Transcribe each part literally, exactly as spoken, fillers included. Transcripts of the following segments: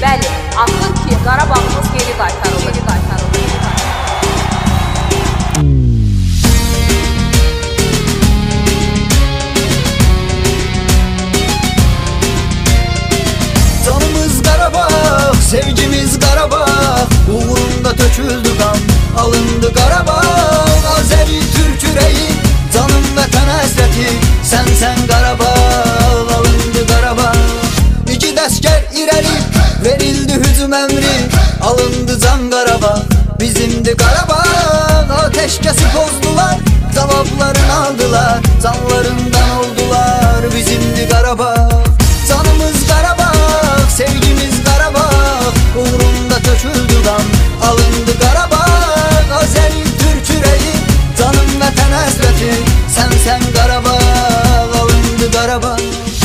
Bəli, artıq ki, Qarabağımız geri qaytarıldı. Geri qaytarıldı. Canımız Qarabağ, sevgimiz Qarabağ, uğrunda töküldü qan, alındı Qarabağ. Azəri Türk ürəyi, canım vətən həsrəti, sən sən Qarabağ, alındı Qarabağ. İki dəskər irəli, verildi hücum əmri, alındı can Qarabağ, bizimdi Qarabağ. Ateşkəsi pozdular, cavablarını aldılar, canlarından oldular, bizimdi Qarabağ. Canımız Qarabağ, sevgimiz Qarabağ, uğrunda töküldü qan, alındı Qarabağ. Azəri Türk ürəyi, canım vətən həsrəti, sən sən Qarabağ, alındı Qarabağ.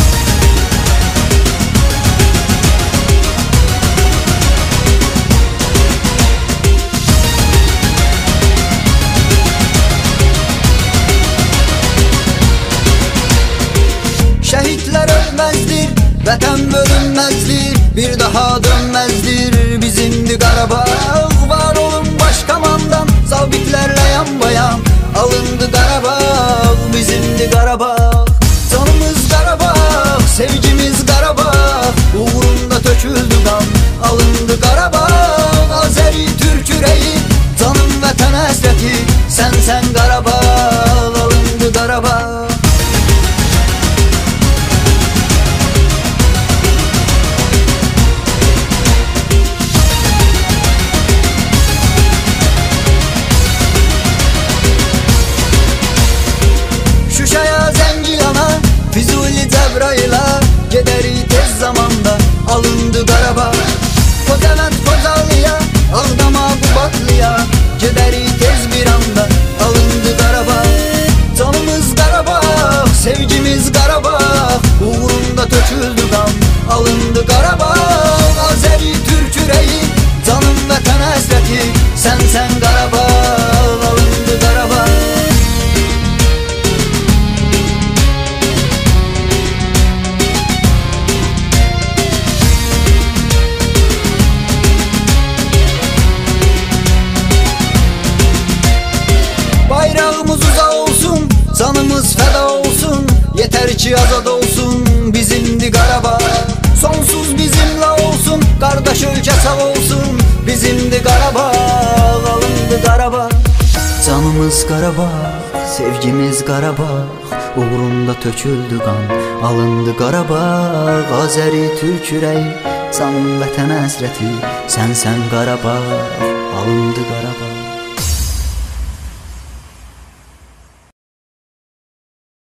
Şəhidlər ölməzdir, vətən bölünməzdir, bir daha dönməzdir, bizimdi Qarabağ. Var olun baş komandan, zabitlərlə yan bayan, alındı Qarabağ, bizimdi Qarabağ. Canımız Qarabağ, sevgimiz Qarabağ, uğrunda töküldü qan, alındı Qarabağ. Azəri Türk ürəyi, canım vətən həsrəti, sən sən Qarabağ, alındı Qarabağ. Füzuli Cəbrayıla gedərik tez zamanda, alındı Qarabağ. Xocavənd Xocalıya, Ağdama Qubadlıya gedərik tez bir anda, alındı Qarabağ. Canımız Qarabağ, sevgimiz Qarabağ, uğrunda töküldü qan, alındı Qarabağ. Azəri Türk ürəyi, canım vətən həsrəti, sən sən Qarabağ, alındı Qarabağ. Bayrağımız uzaq olsun, canımız fəda olsun, yetər ki azad olsun, bizimdi Qarabağ. Sonsuz bizimlə olsun, qardaş ölkə sağ olsun, bizimdi Qarabağ, alındı Qarabağ. Canımız Qarabağ, sevgimiz Qarabağ, uğrunda töküldü qan, alındı Qarabağ. Azəri Türk ürəyi, canım vətən həsrəti, sən sən Qarabağ, alındı Qarabağ.